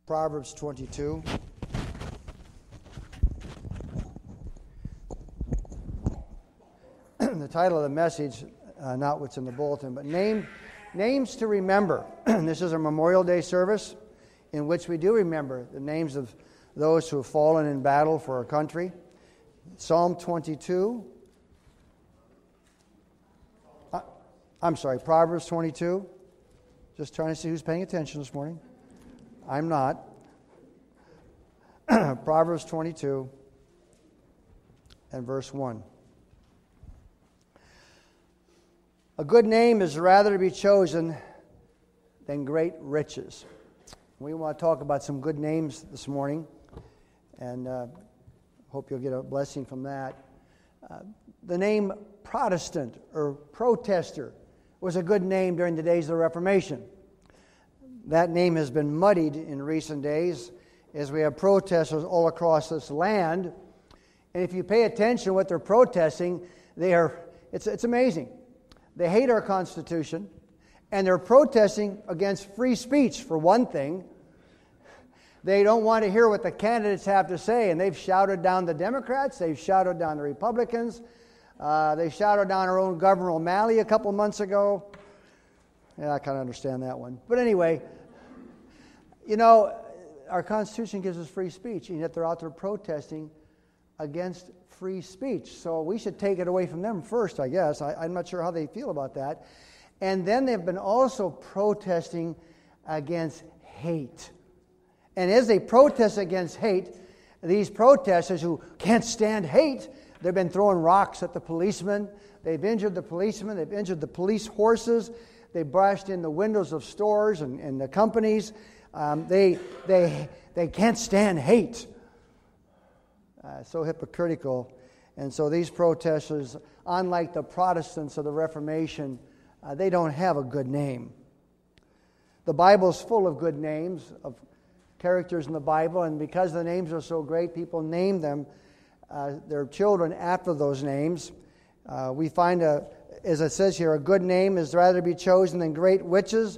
Proverbs 22. The title of the message, not what's in the bulletin, but names to remember. This is a Memorial Day service in which we do remember the names of those who have fallen in battle for our country. Psalm 22. Proverbs 22. Just trying to see who's paying attention this morning. I'm not. Proverbs 22 and verse 1. A good name is rather to be chosen than great riches. We want to talk about some good names this morning, and hope you'll get a blessing from that. The name Protestant or protester was a good name during the days of the Reformation. That name has been muddied in recent days as we have protesters all across this land. And if you pay attention to what they're protesting, it's amazing. They hate our Constitution, and they're protesting against free speech, for one thing. They don't want to hear what the candidates have to say, and they've shouted down the Democrats, they've shouted down the Republicans, they shouted down our own Governor O'Malley a couple months ago. Yeah, I kind of understand that one. But anyway, our Constitution gives us free speech, and yet they're out there protesting against free speech. So we should take it away from them first, I guess. I'm not sure how they feel about that. And then they've been also protesting against hate. And as they protest against hate, these protesters who can't stand hate, they've been throwing rocks at the policemen. They've injured the policemen. They've injured the police horses. They bashed in the windows of stores and the companies. They can't stand hate. So hypocritical. And so these protesters, unlike the Protestants of the Reformation, they don't have a good name. The Bible's full of good names, of characters in the Bible, and because the names are so great, people name them, their children, after those names. We find, as it says here, a good name is rather to be chosen than great riches.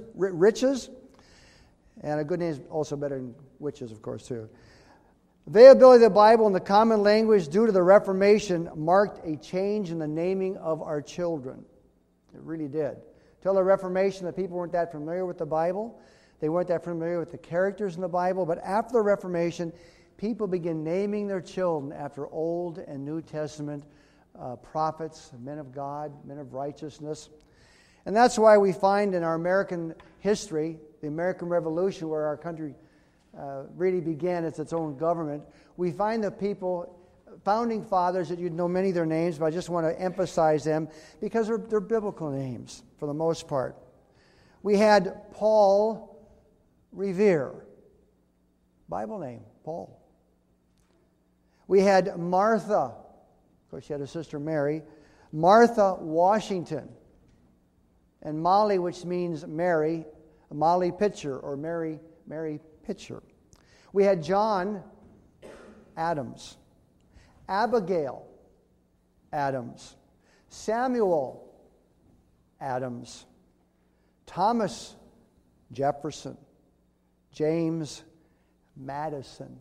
And a good name is also better than witches, of course, too. Availability of the Bible in the common language due to the Reformation marked a change in the naming of our children. It really did. Till the Reformation, the people weren't that familiar with the Bible. They weren't that familiar with the characters in the Bible. But after the Reformation, people began naming their children after Old and New Testament prophets, men of God, men of righteousness. And that's why we find in our American history, the American Revolution, where our country really began as its own government, we find the people, founding fathers, that you'd know many of their names, but I just want to emphasize them because they're biblical names for the most part. We had Paul Revere, Bible name, Paul. We had Martha, of course she had a sister Mary, Martha Washington, and Molly, which means Mary, Molly Pitcher, or Mary Pitcher. We had John Adams, Abigail Adams, Samuel Adams, Thomas Jefferson, James Madison,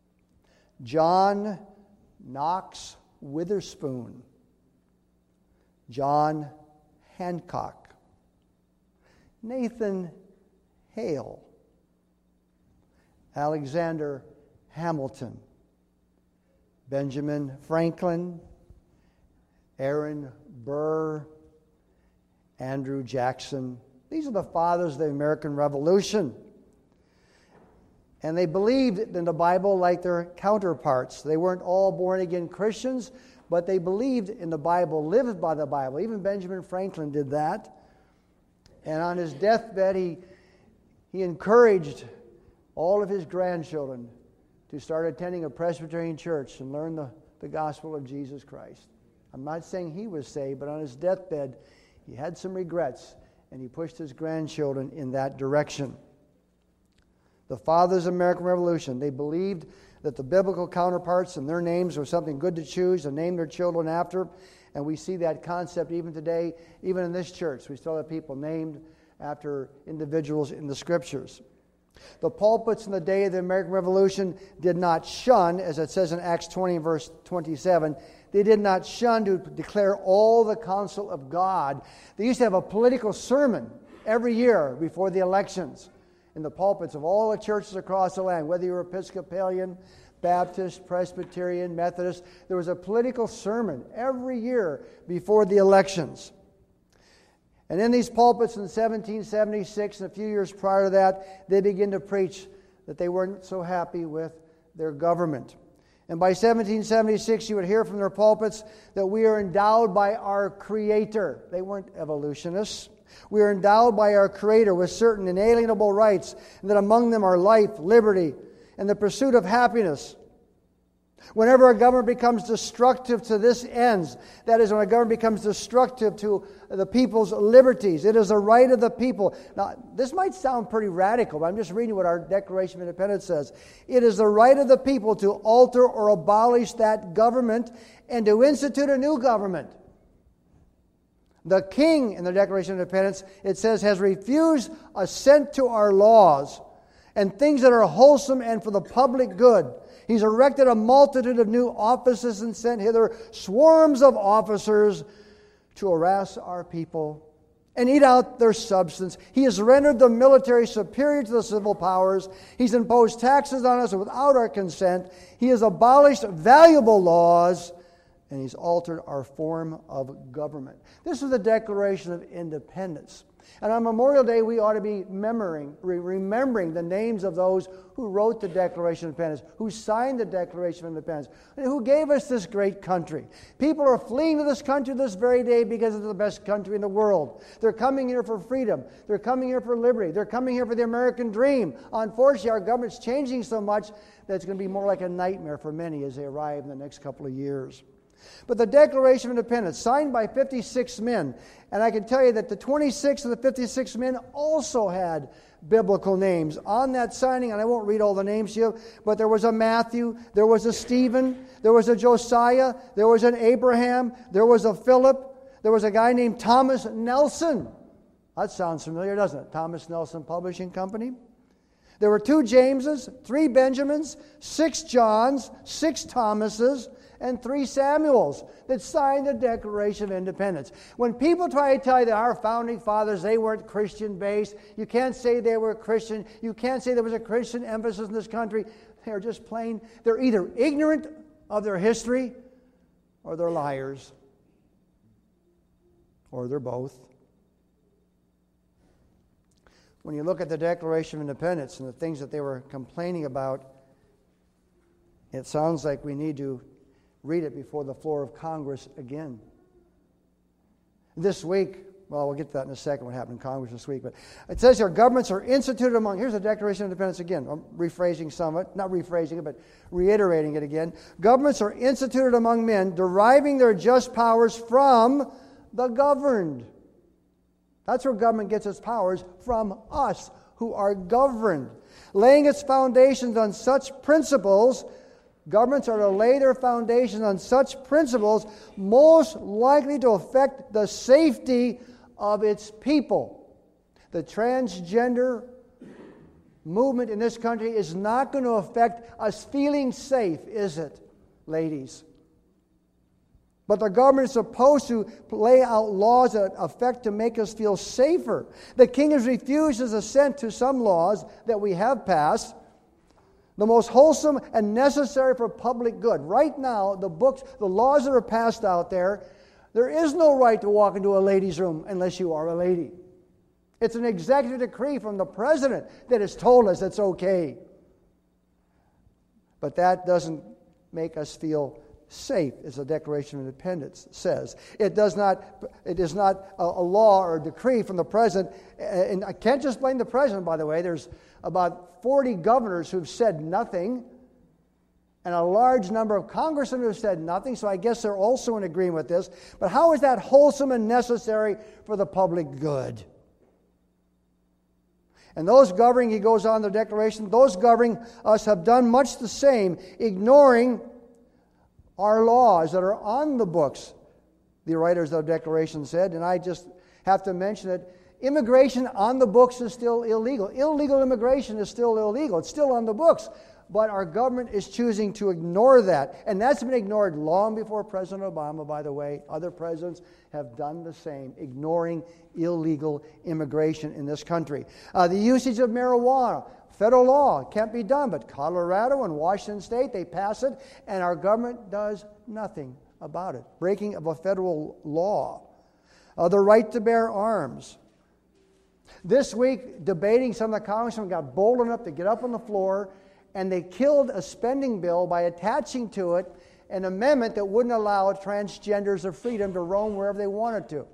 John Knox Witherspoon, John Hancock, Nathan Hale, Alexander Hamilton, Benjamin Franklin, Aaron Burr, Andrew Jackson. These are the fathers of the American Revolution. And they believed in the Bible like their counterparts. They weren't all born-again Christians, but they believed in the Bible, lived by the Bible. Even Benjamin Franklin did that. And on his deathbed, he encouraged all of his grandchildren to start attending a Presbyterian church and learn the gospel of Jesus Christ. I'm not saying he was saved, but on his deathbed, he had some regrets, and he pushed his grandchildren in that direction. The fathers of the American Revolution, they believed that the biblical counterparts and their names were something good to choose and name their children after. And we see that concept even today, even in this church. We still have people named after individuals in the Scriptures. The pulpits in the day of the American Revolution did not shun, as it says in Acts 20, verse 27, they did not shun to declare all the counsel of God. They used to have a political sermon every year before the elections in the pulpits of all the churches across the land, whether you were Episcopalian, Baptist, Presbyterian, Methodist. There was a political sermon every year before the elections. And in these pulpits in 1776 and a few years prior to that, they began to preach that they weren't so happy with their government. And by 1776, you would hear from their pulpits that we are endowed by our Creator. They weren't evolutionists. We are endowed by our Creator with certain inalienable rights, and that among them are life, liberty, and the pursuit of happiness. Whenever a government becomes destructive to this ends, that is, when a government becomes destructive to the people's liberties, it is a right of the people. Now, this might sound pretty radical, but I'm just reading what our Declaration of Independence says. It is the right of the people to alter or abolish that government and to institute a new government. The king, in the Declaration of Independence, it says, has refused assent to our laws and things that are wholesome and for the public good. He's erected a multitude of new offices and sent hither swarms of officers to harass our people and eat out their substance. He has rendered the military superior to the civil powers. He's imposed taxes on us without our consent. He has abolished valuable laws, and he's altered our form of government. This is the Declaration of Independence. And on Memorial Day, we ought to be remembering the names of those who wrote the Declaration of Independence, who signed the Declaration of Independence, and who gave us this great country. People are fleeing to this country this very day because it's the best country in the world. They're coming here for freedom. They're coming here for liberty. They're coming here for the American dream. Unfortunately, our government's changing so much that it's going to be more like a nightmare for many as they arrive in the next couple of years. But the Declaration of Independence, signed by 56 men, and I can tell you that the 26 of the 56 men also had biblical names on that signing, and I won't read all the names to you, but there was a Matthew, there was a Stephen, there was a Josiah, there was an Abraham, there was a Philip, there was a guy named Thomas Nelson. That sounds familiar, doesn't it? Thomas Nelson Publishing Company. There were 2 Jameses, 3 Benjamins, 6 Johns, 6 Thomases, and 3 Samuels that signed the Declaration of Independence. When people try to tell you that our founding fathers, they weren't Christian-based, you can't say they were Christian, you can't say there was a Christian emphasis in this country, they're just plain, they're either ignorant of their history or they're liars. Or they're both. When you look at the Declaration of Independence and the things that they were complaining about, it sounds like we need to read it before the floor of Congress again. This week, well, we'll get to that in a second, what happened in Congress this week, but it says here, governments are instituted among, here's the Declaration of Independence again. I'm rephrasing some of it, not rephrasing it, but reiterating it again. Governments are instituted among men, deriving their just powers from the governed. That's where government gets its powers, from us who are governed. Laying its foundations on such principles, governments are to lay their foundations on such principles most likely to affect the safety of its people. The transgender movement in this country is not going to affect us feeling safe, is it, ladies? But the government is supposed to lay out laws that affect to make us feel safer. The king has refused his assent to some laws that we have passed, the most wholesome and necessary for public good. Right now, the laws that are passed out there is no right to walk into a ladies' room unless you are a lady. It's an executive decree from the president that has told us it's okay. But that doesn't make us feel safe, as the Declaration of Independence says. It is not a law or a decree from the president, and I can't just blame the president, by the way. There's about 40 governors who've said nothing, and a large number of congressmen who've said nothing, so I guess they're also in agreement with this. But how is that wholesome and necessary for the public good? And those governing, he goes on in the Declaration, those governing us have done much the same, ignoring our laws that are on the books, the writers of the Declaration said, and I just have to mention that Immigration on the books is still illegal. Illegal immigration is still illegal. It's still on the books. But our government is choosing to ignore that. And that's been ignored long before President Obama, by the way. Other presidents have done the same, ignoring illegal immigration in this country. The usage of marijuana, federal law, can't be done. But Colorado and Washington State, they pass it, and our government does nothing about it. Breaking of a federal law. The right to bear arms. This week, debating, some of the congressmen got bold enough to get up on the floor, and they killed a spending bill by attaching to it an amendment that wouldn't allow transgenders the freedom to roam wherever they wanted to.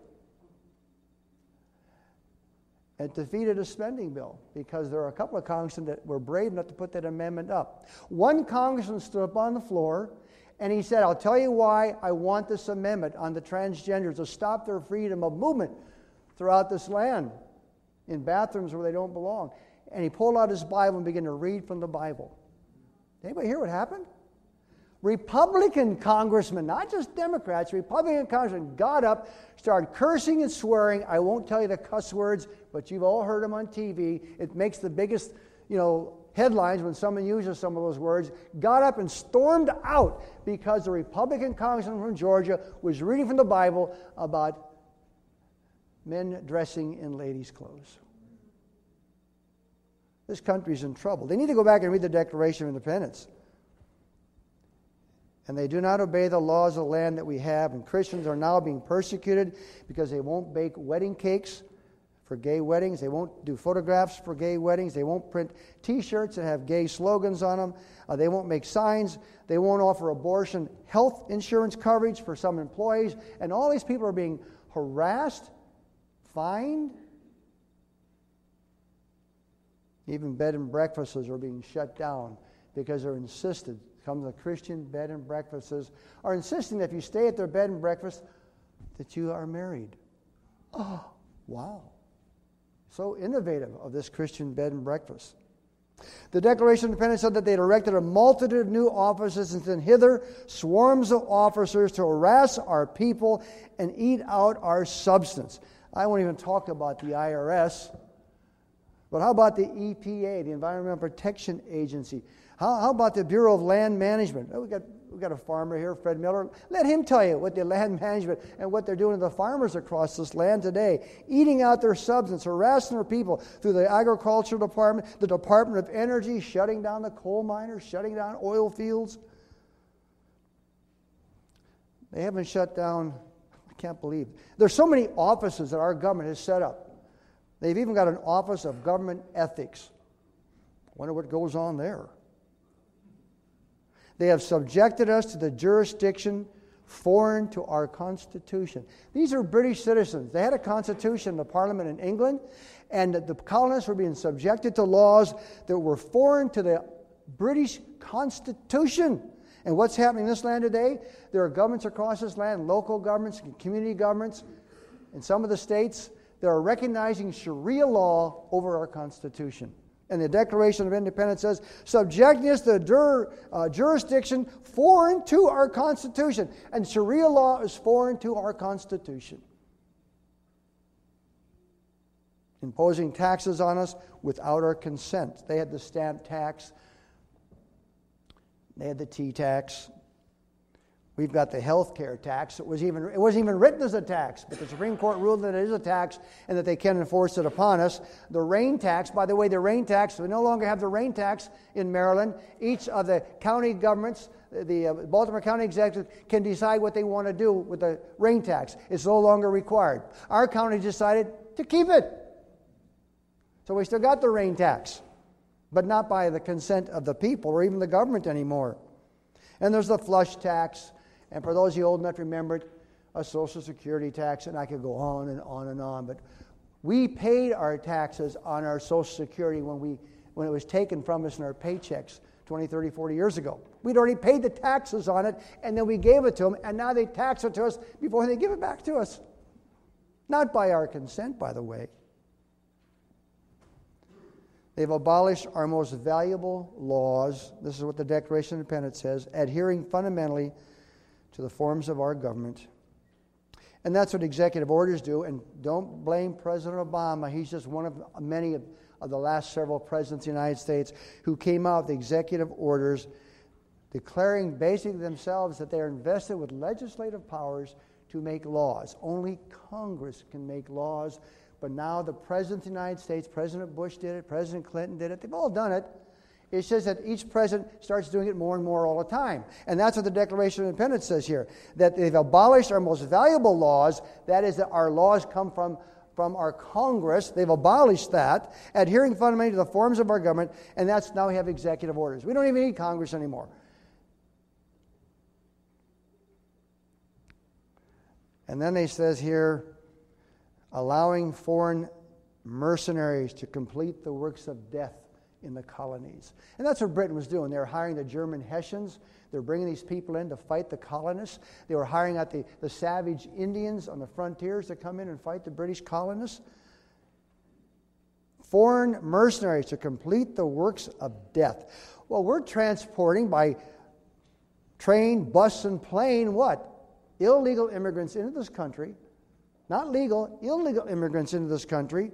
It defeated a spending bill because there are a couple of congressmen that were brave enough to put that amendment up. One congressman stood up on the floor and he said, I'll tell you why I want this amendment on the transgenders to stop their freedom of movement throughout this land in bathrooms where they don't belong. And he pulled out his Bible and began to read from the Bible. Did anybody hear what happened? Republican congressmen, not just Democrats, Republican congressmen got up, started cursing and swearing. I won't tell you the cuss words, but you've all heard them on TV. It makes the biggest, headlines when someone uses some of those words. Got up and stormed out because the Republican congressman from Georgia was reading from the Bible about men dressing in ladies' clothes. This country's in trouble. They need to go back and read the Declaration of Independence. And they do not obey the laws of the land that we have. And Christians are now being persecuted because they won't bake wedding cakes for gay weddings. They won't do photographs for gay weddings. They won't print T-shirts that have gay slogans on them. They won't make signs. They won't offer abortion health insurance coverage for some employees. And all these people are being harassed, fined. Even bed and breakfasts are being shut down because they're insisted. Some of the Christian bed and breakfasts are insisting that if you stay at their bed and breakfast, that you are married. Oh, wow. So innovative of this Christian bed and breakfast. The Declaration of Independence said that they had erected a multitude of new offices and sent hither swarms of officers to harass our people and eat out our substance. I won't even talk about the IRS. But how about the EPA, the Environmental Protection Agency? How about the Bureau of Land Management? Oh, we got a farmer here, Fred Miller. Let him tell you what the land management and what they're doing to the farmers across this land today. Eating out their substance, harassing their people through the Agriculture Department, the Department of Energy, shutting down the coal miners, shutting down oil fields. They haven't shut down, I can't believe. There's so many offices that our government has set up. They've even got an Office of Government Ethics. Wonder what goes on there. They have subjected us to the jurisdiction foreign to our Constitution. These are British citizens. They had a constitution, the Parliament in England, and the colonists were being subjected to laws that were foreign to the British Constitution. And what's happening in this land today? There are governments across this land, local governments, community governments, in some of the states that are recognizing Sharia law over our Constitution. And the Declaration of Independence says, subjecting us to jurisdiction foreign to our Constitution. And Sharia law is foreign to our Constitution. Imposing taxes on us without our consent. They had the stamp tax. They had the tea tax. We've got the health care tax. It wasn't even written as a tax, but the Supreme Court ruled that it is a tax and that they can enforce it upon us. The rain tax, by the way, we no longer have the rain tax in Maryland. Each of the county governments, the Baltimore County Executive, can decide what they want to do with the rain tax. It's no longer required. Our county decided to keep it. So we still got the rain tax, but not by the consent of the people or even the government anymore. And there's the flush tax. And for those of you old enough to remember it, a Social Security tax, and I could go on and on and on. But we paid our taxes on our Social Security when it was taken from us in our paychecks 20, 30, 40 years ago. We'd already paid the taxes on it, and then we gave it to them, and now they tax it to us before they give it back to us. Not by our consent, by the way. They've abolished our most valuable laws. This is what the Declaration of Independence says, adhering fundamentally to the forms of our government. And that's what executive orders do. And don't blame President Obama. He's just one of many of the last several presidents of the United States who came out with executive orders declaring basically themselves that they are invested with legislative powers to make laws. Only Congress can make laws. But now the President of the United States, President Bush did it, President Clinton did it, they've all done it. It's just that each president starts doing it more and more all the time. And that's what the Declaration of Independence says here, that they've abolished our most valuable laws, that is, that our laws come from our Congress. They've abolished that, adhering fundamentally to the forms of our government, and that's now we have executive orders. We don't even need Congress anymore. And then he says here, allowing foreign mercenaries to complete the works of death in the colonies. And that's what Britain was doing. They were hiring the German Hessians. They were bringing these people in to fight the colonists. They were hiring out the savage Indians on the frontiers to come in and fight the British colonists. Foreign mercenaries to complete the works of death. Well, we're transporting by train, bus, and plane what? Illegal immigrants into this country. Not legal, illegal immigrants into this country.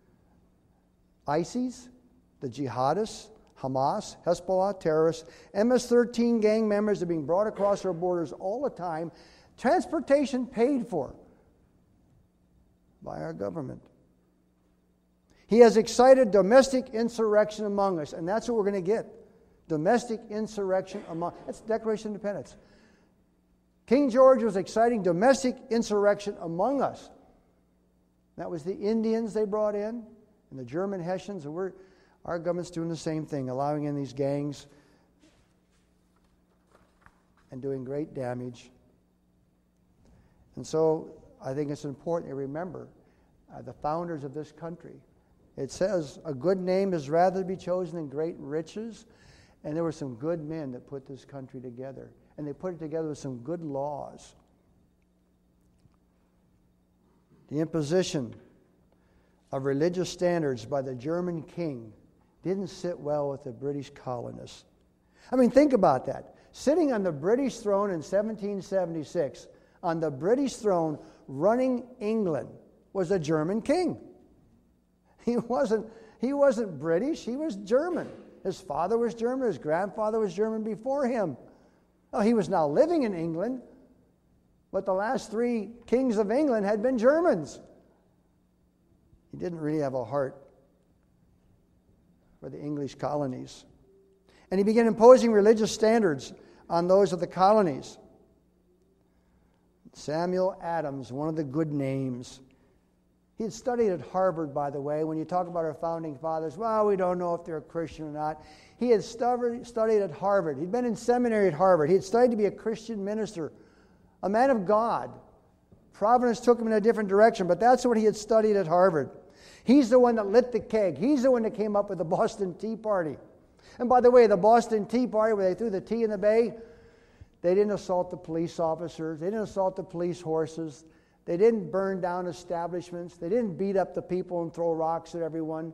ISIS, the jihadists, Hamas, Hezbollah, terrorists, MS-13 gang members are being brought across our borders all the time. Transportation paid for by our government. He has excited domestic insurrection among us, and that's what we're going to get. Domestic insurrection among us. That's the Declaration of Independence. King George was exciting domestic insurrection among us. That was the Indians they brought in, and the German Hessians, and our government's doing the same thing, allowing in these gangs and doing great damage. And so I think it's important to remember the founders of this country. It says, a good name is rather to be chosen than great riches. And there were some good men that put this country together. And they put it together with some good laws. The imposition of religious standards by the German king didn't sit well with the British colonists. I mean, think about that. Sitting on the British throne in 1776, on the British throne running England, was a German king. He wasn't British, he was German. His father was German, his grandfather was German before him. Oh, he was now living in England, but the last three kings of England had been Germans. He didn't really have a heart for the English colonies. And he began imposing religious standards on those of the colonies. Samuel Adams, one of the good names. He had studied at Harvard, by the way. When you talk about our founding fathers, well, we don't know if they're a Christian or not. He had studied at Harvard. He'd been in seminary at Harvard. He had studied to be a Christian minister, a man of God. Providence took him in a different direction, but that's what he had studied at Harvard. He's the one that lit the keg. He's the one that came up with the Boston Tea Party. And by the way, the Boston Tea Party, where they threw the tea in the bay, they didn't assault the police officers. They didn't assault the police horses. They didn't burn down establishments. They didn't beat up the people and throw rocks at everyone.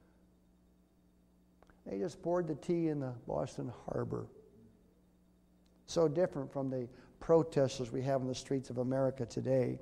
They just poured the tea in the Boston Harbor. So different from the protesters we have in the streets of America today.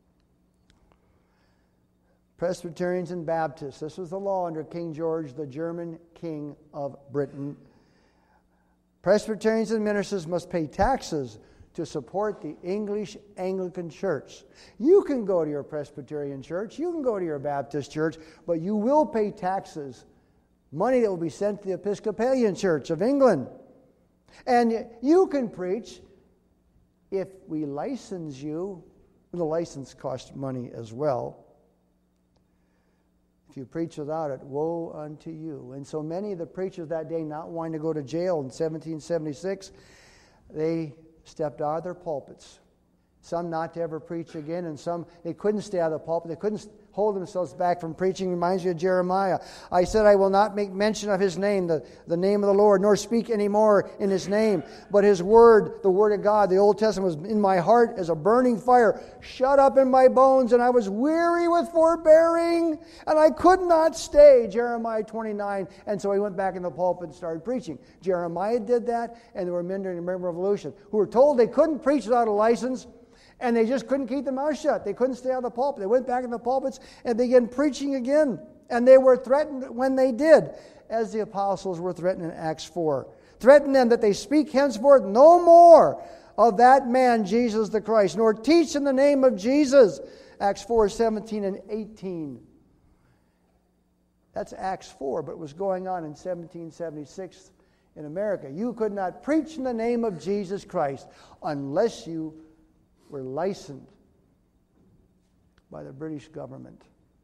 Presbyterians and Baptists. This was the law under King George, the German king of Britain. Presbyterians and ministers must pay taxes to support the English Anglican Church. You can go to your Presbyterian church, you can go to your Baptist church, but you will pay taxes, money that will be sent to the Episcopalian Church of England. And you can preach if we license you. The license costs money as well. If you preach without it, woe unto you. And so many of the preachers that day, not wanting to go to jail in 1776, they stepped out of their pulpits. Some not to ever preach again, and some, they couldn't stay out of the pulpit. They couldn't hold themselves back from preaching. Reminds me of Jeremiah. I said, I will not make mention of his name, the name of the Lord, nor speak any more in his name. But his word, the word of God, the Old Testament, was in my heart as a burning fire, shut up in my bones, and I was weary with forbearing, and I could not stay. Jeremiah 29. And so he went back in the pulpit and started preaching. Jeremiah did that, and there were men during the American Revolution who were told they couldn't preach without a license. And they just couldn't keep their mouth shut. They couldn't stay out of the pulpit. They went back in the pulpits and began preaching again. And they were threatened when they did, as the apostles were threatened in Acts 4. Threaten them that they speak henceforth no more of that man, Jesus the Christ, nor teach in the name of Jesus. Acts 4:17 and 18. That's Acts 4, but it was going on in 1776 in America. You could not preach in the name of Jesus Christ unless you were licensed by the British government.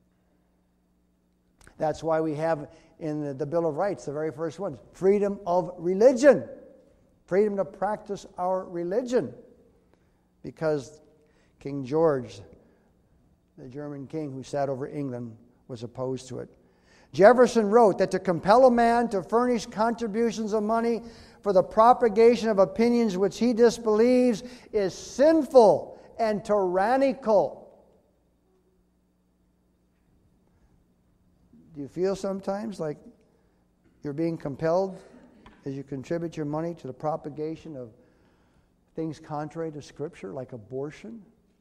That's why we have in the Bill of Rights, the very first one, freedom of religion. Freedom to practice our religion. Because King George, the German king who sat over England, was opposed to it. Jefferson wrote that to compel a man to furnish contributions of money for the propagation of opinions which he disbelieves is sinful and tyrannical. Do you feel sometimes like you're being compelled as you contribute your money to the propagation of things contrary to Scripture, like abortion?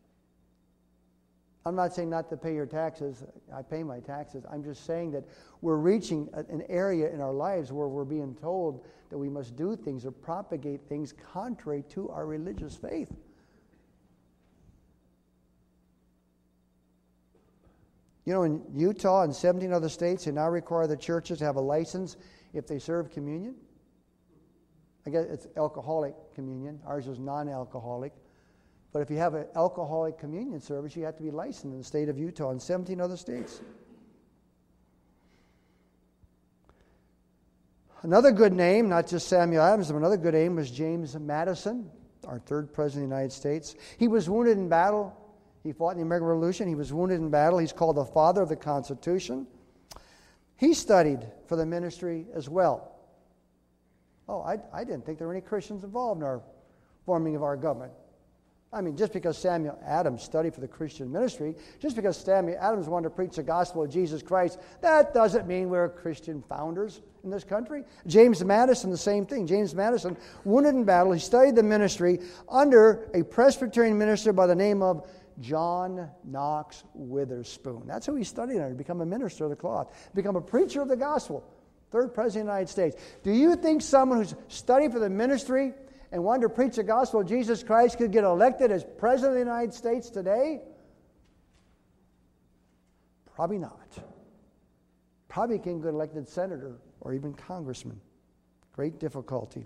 I'm not saying not to pay your taxes. I pay my taxes. I'm just saying that we're reaching an area in our lives where we're being told that we must do things or propagate things contrary to our religious faith. You know, in Utah and 17 other states, they now require the churches to have a license if they serve communion. I guess it's alcoholic communion. Ours is non-alcoholic. But if you have an alcoholic communion service, you have to be licensed in the state of Utah and 17 other states. Another good name, not just Samuel Adams, but another good name was James Madison, our third president of the United States. He was wounded in battle. He fought in the American Revolution. He was wounded in battle. He's called the father of the Constitution. He studied for the ministry as well. Oh, I didn't think there were any Christians involved in our forming of our government. I mean, just because Samuel Adams studied for the Christian ministry, just because Samuel Adams wanted to preach the gospel of Jesus Christ, that doesn't mean we're Christian founders in this country. James Madison, the same thing. James Madison, wounded in battle, he studied the ministry under a Presbyterian minister by the name of John Knox Witherspoon. That's who he studied under, to become a minister of the cloth, become a preacher of the gospel, third president of the United States. Do you think someone who's studied for the ministry and wanted to preach the gospel of Jesus Christ could get elected as president of the United States today? Probably not. Probably can't get elected senator or even congressman. Great difficulty.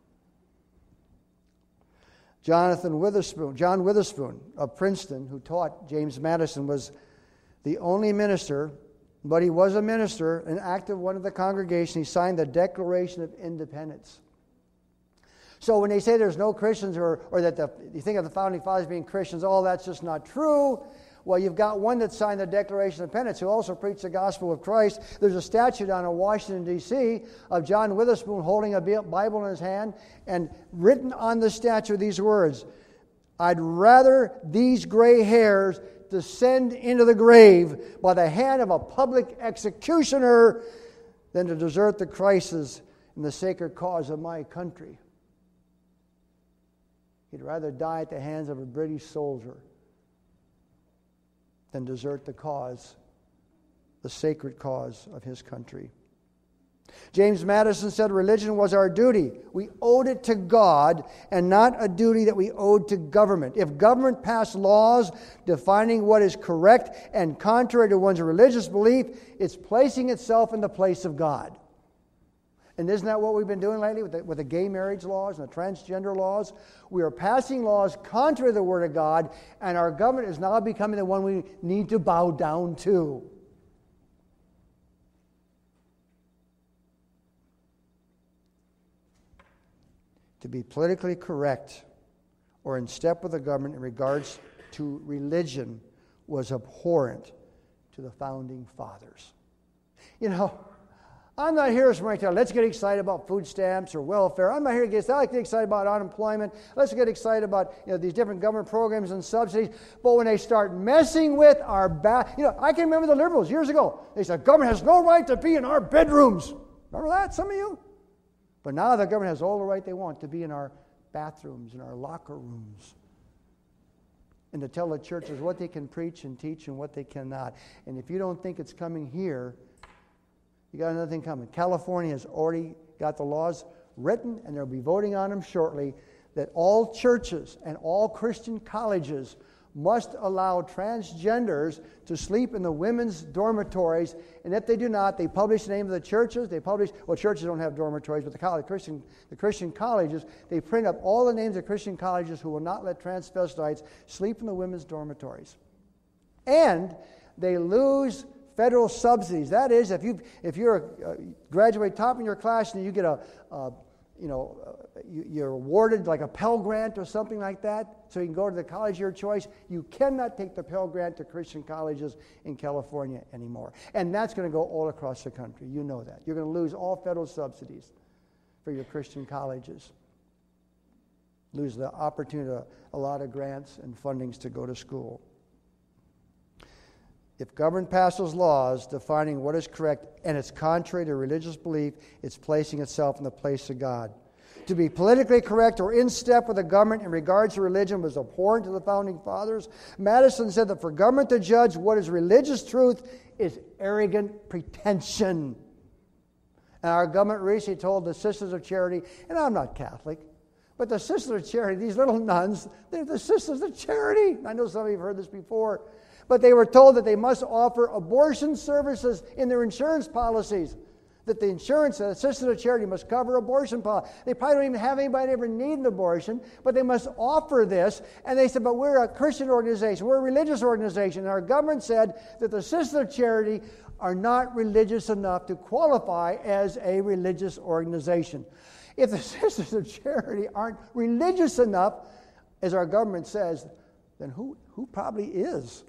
John Witherspoon of Princeton, who taught James Madison, was the only minister, but he was a minister, an active one of the congregation. He signed the Declaration of Independence. So when they say there's no Christians or that you think of the Founding Fathers being Christians, oh, that's just not true. Well, you've got one that signed the Declaration of Independence who also preached the gospel of Christ. There's a statue down in Washington, D.C. of John Witherspoon holding a Bible in his hand, and written on the statue these words, "I'd rather these gray hairs descend into the grave by the hand of a public executioner than to desert the crisis in the sacred cause of my country." He'd rather die at the hands of a British soldier than desert the cause, the sacred cause of his country. James Madison said religion was our duty. We owed it to God and not a duty that we owed to government. If government passed laws defining what is correct and contrary to one's religious belief, it's placing itself in the place of God. And isn't that what we've been doing lately with the gay marriage laws and the transgender laws? We are passing laws contrary to the Word of God, and our government is now becoming the one we need to bow down to. To be politically correct or in step with the government in regards to religion was abhorrent to the Founding Fathers. You know, I'm not here to tell let's get excited about food stamps or welfare. I'm not here to get excited about unemployment. Let's get excited about these different government programs and subsidies. But when they start messing with our I can remember the liberals years ago. They said government has no right to be in our bedrooms. Remember that, some of you? But now the government has all the right they want to be in our bathrooms, in our locker rooms. and to tell the churches what they can preach and teach and what they cannot. And if you don't think it's coming here, you got another thing coming. California has already got the laws written, and they'll be voting on them shortly, that all churches and all Christian colleges must allow transgenders to sleep in the women's dormitories, and if they do not, they publish the name of the churches. Churches don't have dormitories, but the Christian colleges, they print up all the names of Christian colleges who will not let transvestites sleep in the women's dormitories. And they lose federal subsidies. That is, if you're a graduate top in your class and you get you're awarded like a Pell Grant or something like that, so you can go to the college of your choice. You cannot take the Pell Grant to Christian colleges in California anymore. And that's going to go all across the country. You know that. You're going to lose all federal subsidies for your Christian colleges. Lose the opportunity to a lot of grants and fundings to go to school. If government passes laws defining what is correct and it's contrary to religious belief, it's placing itself in the place of God. To be politically correct or in step with the government in regards to religion was abhorrent to the Founding Fathers. Madison said that for government to judge what is religious truth is arrogant pretension. And our government recently told the Sisters of Charity, and I'm not Catholic, but the Sisters of Charity, these little nuns, they're the Sisters of Charity. I know some of you have heard this before. But they were told that they must offer abortion services in their insurance policies. That the Sisters of Charity must cover abortion policy. They probably don't even have anybody ever need an abortion, but they must offer this. And they said, but we're a Christian organization. We're a religious organization. And our government said that the Sisters of Charity are not religious enough to qualify as a religious organization. If the Sisters of Charity aren't religious enough, as our government says, then who probably is?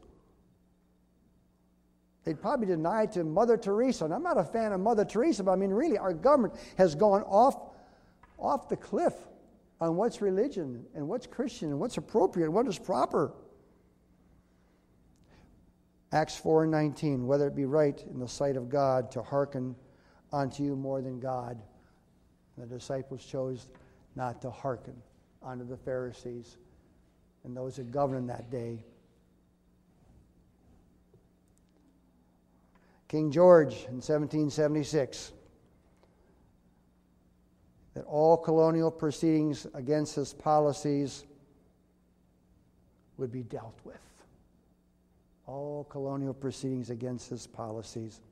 They'd probably deny it to Mother Teresa. And I'm not a fan of Mother Teresa, but I mean, really, our government has gone off the cliff on what's religion and what's Christian and what's appropriate and what is proper. Acts 4:19, whether it be right in the sight of God to hearken unto you more than God. The disciples chose not to hearken unto the Pharisees and those that governed that day. King George in 1776, that all colonial proceedings against his policies would be dealt with. All colonial proceedings against his policies.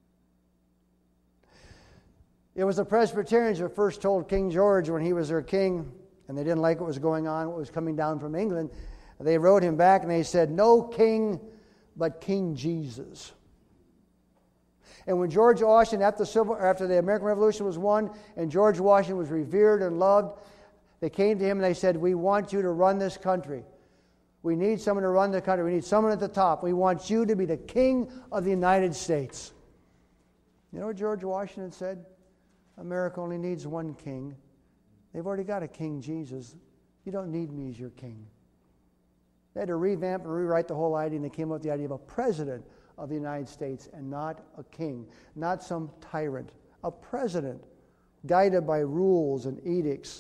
It was the Presbyterians who first told King George when he was their king, and they didn't like what was going on, what was coming down from England. They wrote him back and they said, "No king but King Jesus." And when George Washington, after the American Revolution was won, and George Washington was revered and loved, they came to him and they said, "We want you to run this country. We need someone to run the country. We need someone at the top. We want you to be the king of the United States." You know what George Washington said? America only needs one king. They've already got a King Jesus. You don't need me as your king. They had to revamp and rewrite the whole idea, and they came up with the idea of a president of the United States and not a king, not some tyrant, a president guided by rules and edicts.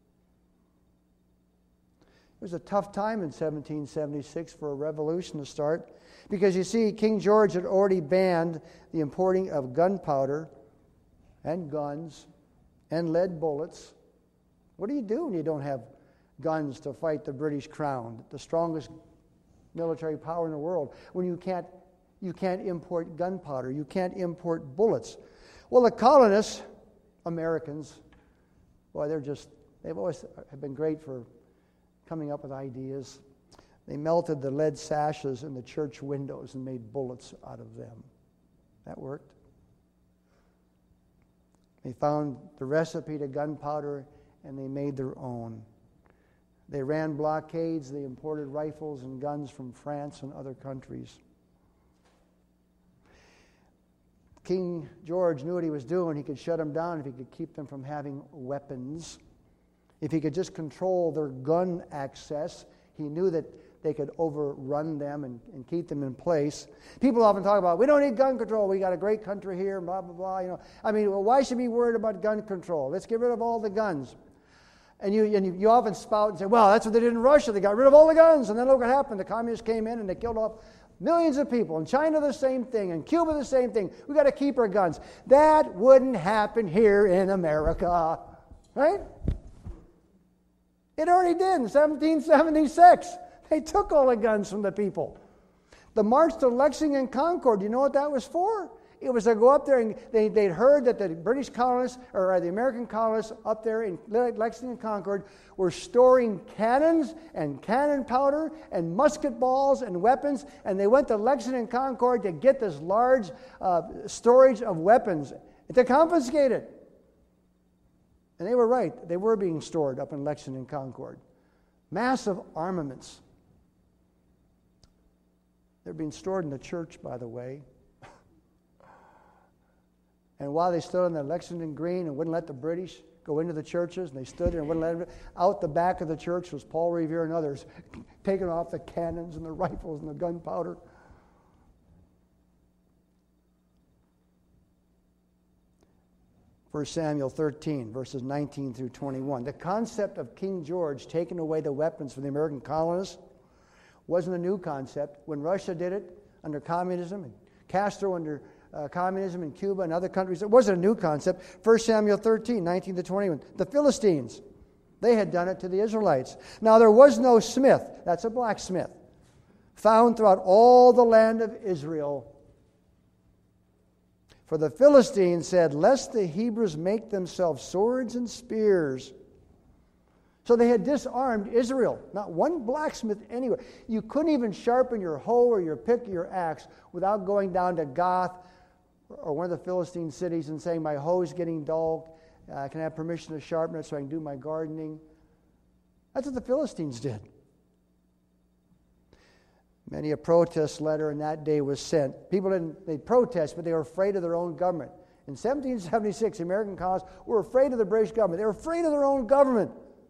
It was a tough time in 1776 for a revolution to start because, you see, King George had already banned the importing of gunpowder and guns and lead bullets. What do you do when you don't have guns to fight the British Crown, the strongest military power in the world, when you can't import gunpowder, you can't import bullets? Well, the colonists, Americans, boy, they've always been great for coming up with ideas. They melted the lead sashes in the church windows and made bullets out of them. That worked. They found the recipe to gunpowder and they made their own. They ran blockades, they imported rifles and guns from France and other countries. King George knew what he was doing. He could shut them down if he could keep them from having weapons. If he could just control their gun access, he knew that they could overrun them and keep them in place. People often talk about, we don't need gun control. We got a great country here, blah, blah, blah. Why should we be worried about gun control? Let's get rid of all the guns. And you often spout and say, well, that's what they did in Russia. They got rid of all the guns. And then look what happened. The communists came in and they killed off millions of people. In China, the same thing. In Cuba, the same thing. We got to keep our guns. That wouldn't happen here in America. Right? It already did in 1776. They took all the guns from the people. The march to Lexington Concord, do you know what that was for? It was to go up there and they'd heard that the British colonists, or the American colonists up there in Lexington Concord were storing cannons and cannon powder and musket balls and weapons, and they went to Lexington Concord to get this large storage of weapons to confiscate it. And they were right. They were being stored up in Lexington Concord. Massive armaments. They're being stored in the church, by the way. And while they stood on the Lexington Green and wouldn't let the British go into the churches, and they stood there and wouldn't let them, out the back of the church was Paul Revere and others taking off the cannons and the rifles and the gunpowder. First Samuel 13, verses 19 through 21. The concept of King George taking away the weapons from the American colonists wasn't a new concept. When Russia did it under communism, and Castro under communism in Cuba and other countries, it wasn't a new concept. 1 Samuel 13, 19 to 21. The Philistines, they had done it to the Israelites. Now there was no smith, that's a blacksmith, found throughout all the land of Israel. For the Philistines said, lest the Hebrews make themselves swords and spears. So they had disarmed Israel. Not one blacksmith anywhere. You couldn't even sharpen your hoe or your pick or your axe without going down to Gath or one of the Philistine cities and saying, my hoe is getting dull. Can I have permission to sharpen it so I can do my gardening? That's what the Philistines did. Many a protest letter in that day was sent. People they'd protest, but they were afraid of their own government. In 1776, the American colonists were afraid of the British government. They were afraid of their own government.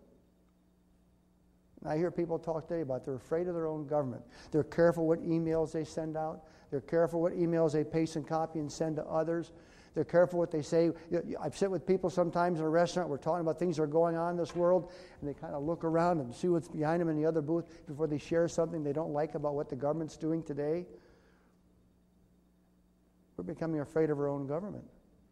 And I hear people talk today about they're afraid of their own government. They're careful what emails they send out. They're careful what emails they paste and copy and send to others. They're careful what they say. I've sit with people sometimes in a restaurant. We're talking about things that are going on in this world, and they kind of look around and see what's behind them in the other booth before they share something they don't like about what the government's doing today. We're becoming afraid of our own government.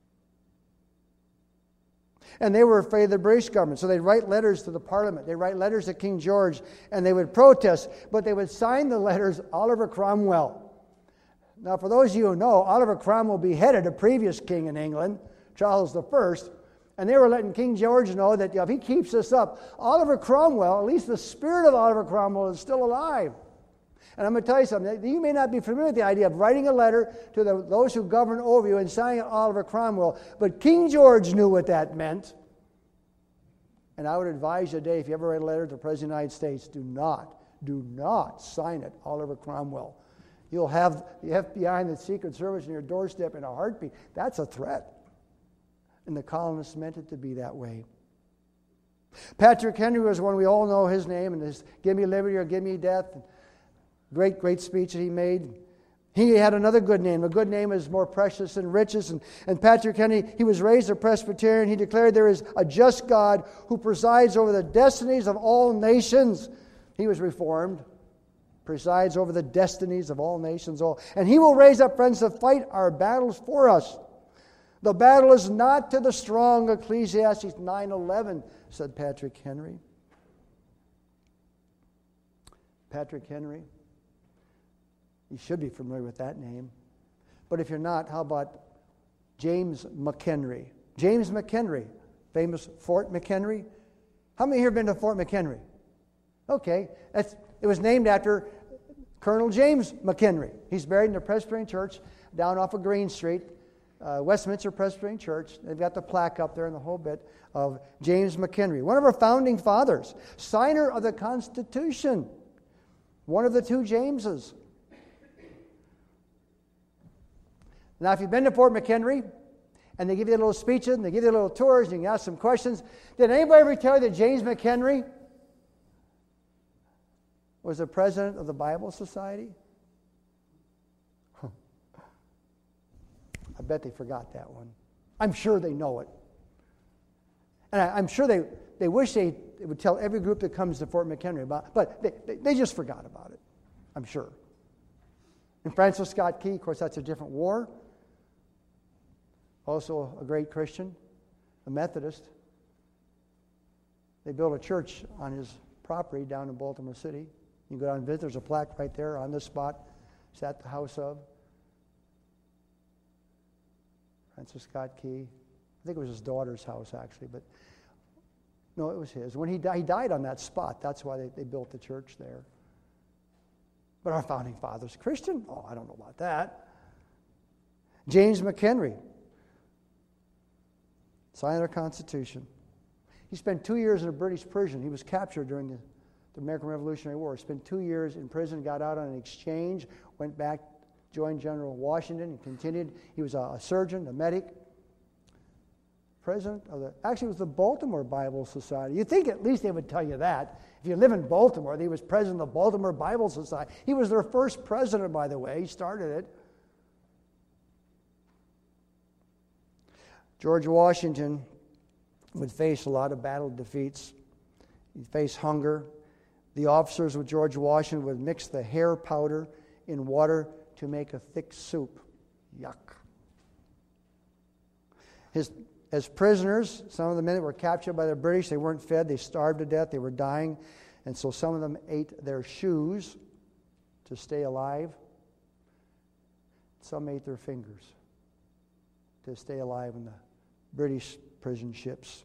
And they were afraid of the British government, so they'd write letters to the Parliament. They'd write letters to King George, and they would protest, but they would sign the letters Oliver Cromwell. Now, for those of you who know, Oliver Cromwell beheaded a previous king in England, Charles I, and they were letting King George know that if he keeps this up, Oliver Cromwell, at least the spirit of Oliver Cromwell, is still alive. And I'm going to tell you something. You may not be familiar with the idea of writing a letter to those who govern over you and signing Oliver Cromwell, but King George knew what that meant. And I would advise you today, if you ever write a letter to the President of the United States, do not sign it Oliver Cromwell. You'll have the FBI and the Secret Service on your doorstep in a heartbeat. That's a threat. And the colonists meant it to be that way. Patrick Henry was one, we all know his name, and his Give Me Liberty or Give Me Death. Great, great speech that he made. He had another good name. A good name is more precious than riches. And Patrick Henry, he was raised a Presbyterian. He declared there is a just God who presides over the destinies of all nations. He was Reformed. Presides over the destinies of all nations. And he will raise up friends to fight our battles for us. The battle is not to the strong, Ecclesiastes 9:11, said Patrick Henry. Patrick Henry. You should be familiar with that name. But if you're not, how about James McHenry? James McHenry, famous Fort McHenry. How many here have been to Fort McHenry? Okay, it was named after Colonel James McHenry. He's buried in the Presbyterian Church down off of Green Street, Westminster Presbyterian Church. They've got the plaque up there and the whole bit of James McHenry, one of our founding fathers, signer of the Constitution, one of the two Jameses. Now, if you've been to Fort McHenry, and they give you little speeches, and they give you little tours, and you can ask some questions, did anybody ever tell you that James McHenry was the president of the Bible Society? I bet they forgot that one. I'm sure they know it. And I'm sure they wish they It would tell every group that comes to Fort McHenry about, but they just forgot about it, I'm sure. And Francis Scott Key, of course, that's a different war. Also a great Christian, a Methodist. They built a church on his property down in Baltimore City. You can go down and visit. There's a plaque right there on this spot. It's at the house of Francis Scott Key. I think it was his daughter's house, actually, but no, it was his. When he died on that spot. That's why they built the church there. But our founding father's Christian? Oh, I don't know about that. James McHenry signed our Constitution. He spent 2 years in a British prison. He was captured during the American Revolutionary War. He spent 2 years in prison, got out on an exchange, went back, joined General Washington, and continued. He was a surgeon, a medic. President of it was the Baltimore Bible Society. You'd think at least they would tell you that. If you live in Baltimore, he was president of the Baltimore Bible Society. He was their first president, by the way. He started it. George Washington would face a lot of battle defeats. He'd face hunger. The officers with George Washington would mix the hair powder in water to make a thick soup. Yuck. As prisoners, some of the men that were captured by the British, they weren't fed, they starved to death, they were dying, and so some of them ate their shoes to stay alive. Some ate their fingers to stay alive in the British prison ships.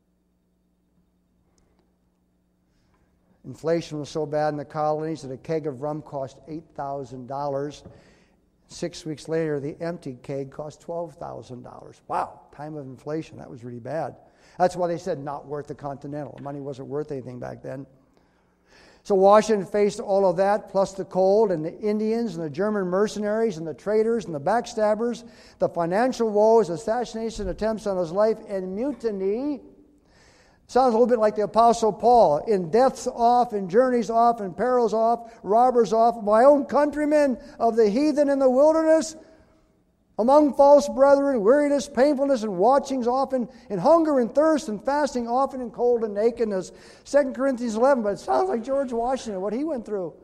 Inflation was so bad in the colonies that a keg of rum cost $8,000. 6 weeks later, the empty keg cost $12,000. Wow, time of inflation, that was really bad. That's why they said not worth the Continental. Money wasn't worth anything back then. So Washington faced all of that, plus the cold and the Indians and the German mercenaries and the traitors and the backstabbers, the financial woes, assassination attempts on his life, and mutiny. Sounds a little bit like the Apostle Paul. In deaths off, in journeys off, in perils off, robbers off, my own countrymen of the heathen in the wilderness, among false brethren, weariness, painfulness, and watchings often, in hunger and thirst and fasting often, in cold and nakedness. 2 Corinthians 11, but it sounds like George Washington, what he went through.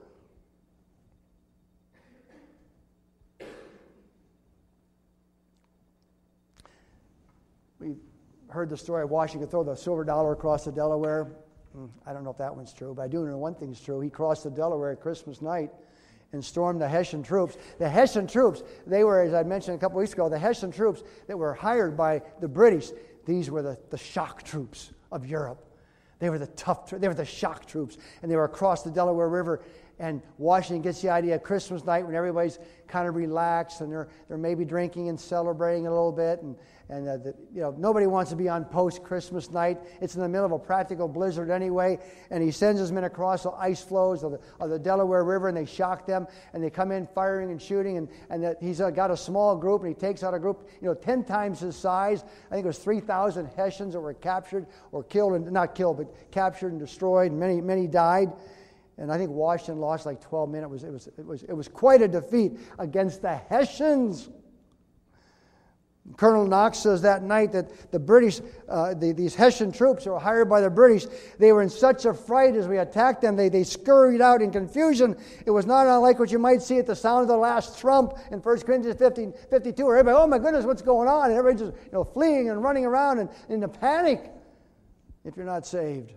We heard the story of Washington throw the silver dollar across the Delaware. I don't know if that one's true, but I do know one thing's true. He crossed the Delaware at Christmas night and stormed the Hessian troops. The Hessian troops, they were, as I mentioned a couple weeks ago, the Hessian troops that were hired by the British. These were the shock troops of Europe. They were the tough, they were the shock troops. And they were across the Delaware River. And Washington gets the idea of Christmas night when everybody's kind of relaxed and they're maybe drinking and celebrating a little bit. And nobody wants to be on post Christmas night. It's in the middle of a practical blizzard anyway. And he sends his men across the ice floes of the Delaware River, and they shock them. And they come in firing and shooting. And he's got a small group, and he takes out a group 10 times his size. I think it was 3,000 Hessians that were captured or killed, and not killed, but captured and destroyed. And many died. And I think Washington lost like 12 men. It was quite a defeat against the Hessians. Colonel Knox says that night that the British, these Hessian troops who were hired by the British, they were in such a fright as we attacked them. They scurried out in confusion. It was not unlike what you might see at the sound of the last trump in 1 Corinthians 15:52, where everybody, oh my goodness, what's going on? And everybody just fleeing and running around and in a panic if you're not saved.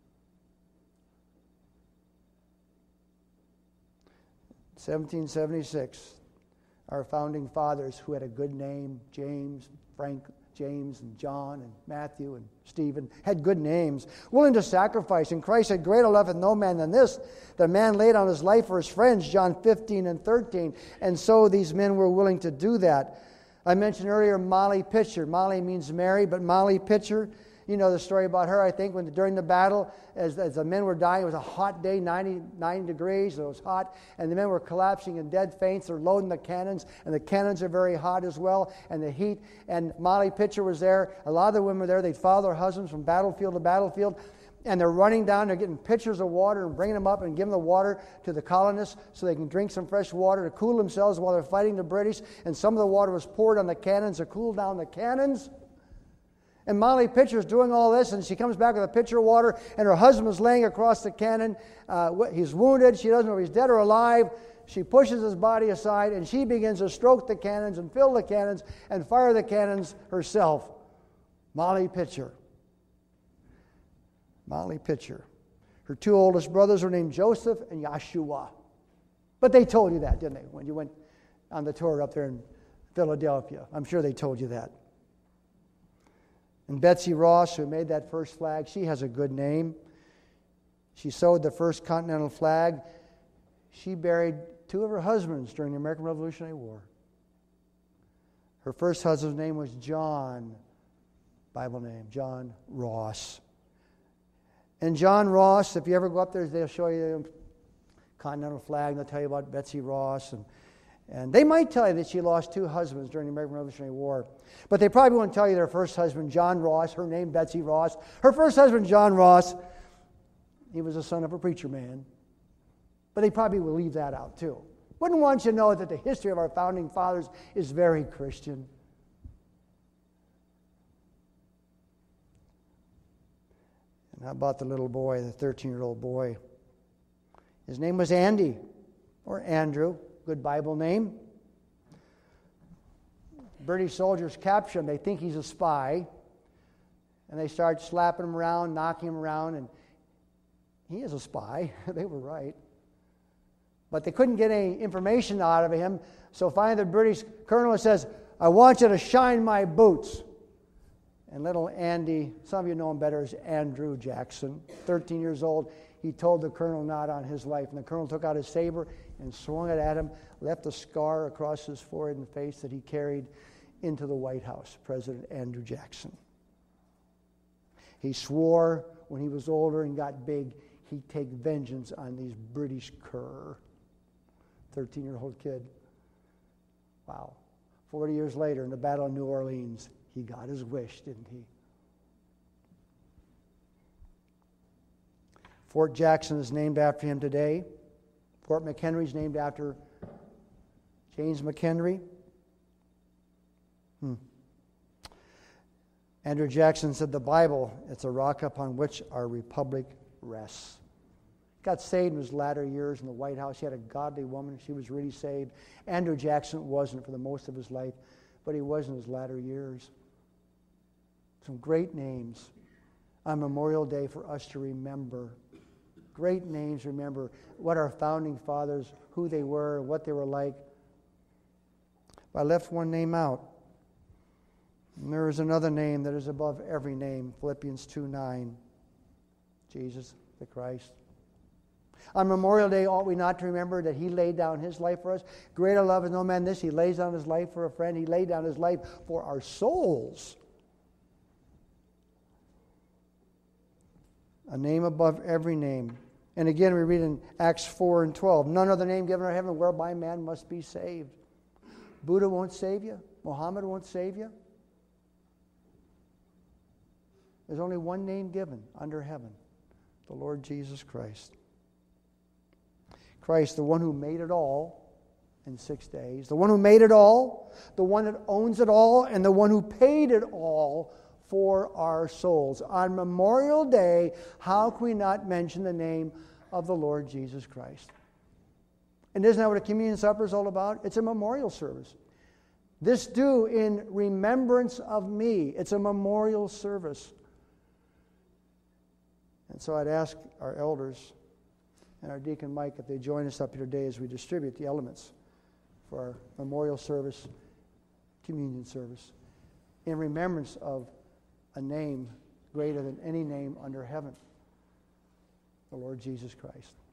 In 1776, our founding fathers who had a good name, James, Frank, James, and John, and Matthew, and Stephen, had good names, willing to sacrifice. And Christ said, greater love hath no man than this, that a man laid on his life for his friends, John 15 and 13. And so these men were willing to do that. I mentioned earlier Molly Pitcher. Molly means Mary, but Molly Pitcher, you know the story about her, I think, when during the battle, as the men were dying, it was a hot day, 99 degrees, it was hot, and the men were collapsing in dead faints. They're loading the cannons, and the cannons are very hot as well, and the heat. And Molly Pitcher was there. A lot of the women were there. They'd follow their husbands from battlefield to battlefield, and they're running down. They're getting pitchers of water and bringing them up and giving the water to the colonists so they can drink some fresh water to cool themselves while they're fighting the British. And some of the water was poured on the cannons to cool down the cannons. And Molly Pitcher's doing all this, and she comes back with a pitcher of water, and her husband's laying across the cannon. He's wounded. She doesn't know if he's dead or alive. She pushes his body aside, and she begins to stroke the cannons and fill the cannons and fire the cannons herself. Molly Pitcher. Molly Pitcher. Her two oldest brothers are named Joseph and Yeshua. But they told you that, didn't they, when you went on the tour up there in Philadelphia? I'm sure they told you that. And Betsy Ross, who made that first flag, she has a good name. She sewed the first Continental flag. She buried two of her husbands during the American Revolutionary War. Her first husband's name was John, Bible name, John Ross. And John Ross, if you ever go up there, they'll show you the Continental flag, and they'll tell you about Betsy Ross. And they might tell you that she lost two husbands during the American Revolutionary War. But they probably won't tell you their first husband, John Ross, her name Betsy Ross. Her first husband, John Ross, he was the son of a preacher man. But they probably will leave that out too. Wouldn't want you to know that the history of our founding fathers is very Christian. And how about the little boy, the 13-year-old boy? His name was Andy, or Andrew. Good Bible name. British soldiers capture him. They think he's a spy. And they start slapping him around, knocking him around, and he is a spy. They were right. But they couldn't get any information out of him. So finally the British colonel says, I want you to shine my boots. And little Andy, some of you know him better as Andrew Jackson, 13 years old, he told the colonel not on his life. And the colonel took out his saber and swung it at him, left a scar across his forehead and face that he carried into the White House, President Andrew Jackson. He swore when he was older and got big, he'd take vengeance on these British cur. 13-year-old kid. Wow. 40 years later, in the Battle of New Orleans, he got his wish, didn't he? Fort Jackson is named after him today. Fort McHenry is named after James McHenry. Andrew Jackson said, the Bible, it's a rock upon which our republic rests. Got saved in his latter years in the White House. He had a godly woman. She was really saved. Andrew Jackson wasn't for the most of his life, but he was in his latter years. Some great names on Memorial Day for us to remember. Great names, remember what our founding fathers, who they were, what they were like. But I left one name out. And there is another name that is above every name, Philippians 2:9. Jesus the Christ. On Memorial Day, ought we not to remember that he laid down his life for us? Greater love is no man this. He lays down his life for a friend. He laid down his life for our souls. A name above every name. And again, we read in Acts 4:12, none other name given in heaven whereby man must be saved. Buddha won't save you. Muhammad won't save you. There's only one name given under heaven, the Lord Jesus Christ. Christ, the one who made it all in 6 days, the one who made it all, the one that owns it all, and the one who paid it all for our souls. On Memorial Day, how can we not mention the name of the Lord Jesus Christ? And isn't that what a communion supper is all about? It's a memorial service. This do in remembrance of me. It's a memorial service. And so I'd ask our elders and our deacon Mike if they join us up here today as we distribute the elements for our memorial service, communion service, in remembrance of a name greater than any name under heaven, the Lord Jesus Christ.